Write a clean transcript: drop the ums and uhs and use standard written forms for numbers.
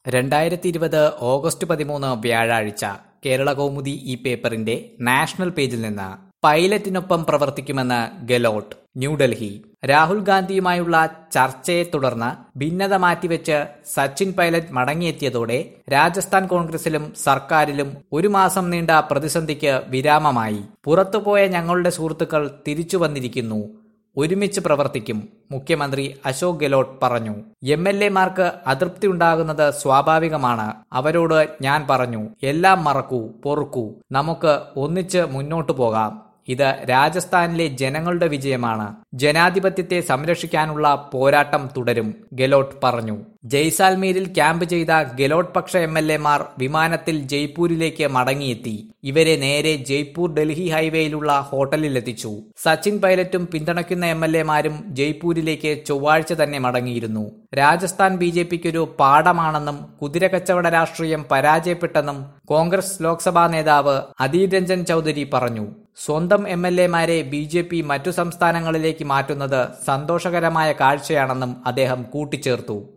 2020 August 13 വ്യാഴാഴ്ച കേരളകൗമുദി ഈ പേപ്പറിന്റെ നാഷണൽ പേജിൽ നിന്ന് പൈലറ്റിനൊപ്പം പ്രവർത്തിക്കുമെന്ന് ഗെലോട്ട്. ന്യൂഡൽഹി. രാഹുൽ ഗാന്ധിയുമായുള്ള ചർച്ചയെ തുടർന്ന് ഭിന്നത മാറ്റിവെച്ച് സച്ചിൻ പൈലറ്റ് മടങ്ങിയെത്തിയതോടെ രാജസ്ഥാൻ കോൺഗ്രസിലും സർക്കാരിലും ഒരു മാസം നീണ്ട പ്രതിസന്ധിക്ക് വിരാമമായി. പുറത്തുപോയ ഞങ്ങളുടെ സുഹൃത്തുക്കൾ തിരിച്ചു വന്നിരിക്കുന്നു. ഒരുമിച്ച് പ്രവർത്തിക്കും, മുഖ്യമന്ത്രി അശോക് ഗെലോട്ട് പറഞ്ഞു. എംഎൽഎമാർക്ക് അതൃപ്തി ഉണ്ടാകുന്നത് സ്വാഭാവികമാണ്. അവരോട് ഞാൻ പറഞ്ഞു, എല്ലാം മറക്കൂ, പൊറുക്കൂ, നമുക്ക് ഒന്നിച്ച് മുന്നോട്ടു പോകാം. ഇത് രാജസ്ഥാനിലെ ജനങ്ങളുടെ വിജയമാണ്. ജനാധിപത്യത്തെ സംരക്ഷിക്കാനുള്ള പോരാട്ടം തുടരും, ഗെലോട്ട് പറഞ്ഞു. ജയ്സാൽമീരിൽ ക്യാമ്പ് ചെയ്ത ഗെലോട്ട് പക്ഷ എംഎൽഎമാർ വിമാനത്തിൽ ജയ്പൂരിലേക്ക് മടങ്ങിയെത്തി. ഇവരെ നേരെ ജയ്പൂർ ഡൽഹി ഹൈവേയിലുള്ള ഹോട്ടലിലെത്തിച്ചു. സച്ചിൻ പൈലറ്റും പിന്തുണയ്ക്കുന്ന എംഎൽഎമാരും ജയ്പൂരിലേക്ക് ചൊവ്വാഴ്ച തന്നെ മടങ്ങിയിരുന്നു. രാജസ്ഥാൻ ബിജെപിക്കൊരു പാഠമാണെന്നും കുതിരക്കച്ചവട രാഷ്ട്രീയം പരാജയപ്പെട്ടെന്നും കോൺഗ്രസ് ലോക്സഭാ നേതാവ് അധീർ രഞ്ജൻ ചൌധരി പറഞ്ഞു. സ്വന്തം എംഎൽഎമാരെ ബിജെപി മറ്റു സംസ്ഥാനങ്ങളിലേക്ക് മാറ്റുന്നത് സന്തോഷകരമായ കാഴ്ചയാണെന്നും അദ്ദേഹം കൂട്ടിച്ചേർത്തു.